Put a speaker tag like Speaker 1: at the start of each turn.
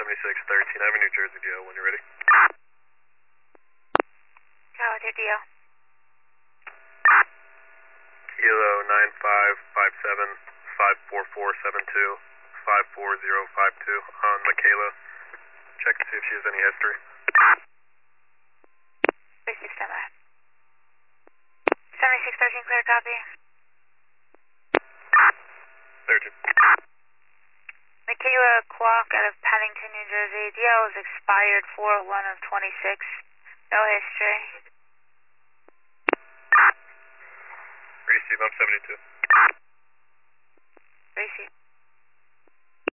Speaker 1: 7613 Avenue, New Jersey, DL, when you're ready.
Speaker 2: Go with your DL.
Speaker 1: Kilo 9557 54052 on Michaela. Check to see if she has any history.
Speaker 2: Basic standby. 7613, clear copy.
Speaker 1: 13.
Speaker 2: Michaela Kwok out of Paddington, New Jersey. DL is expired 4/1 of 26. No history.
Speaker 1: Receive, I'm 72.
Speaker 2: Receive.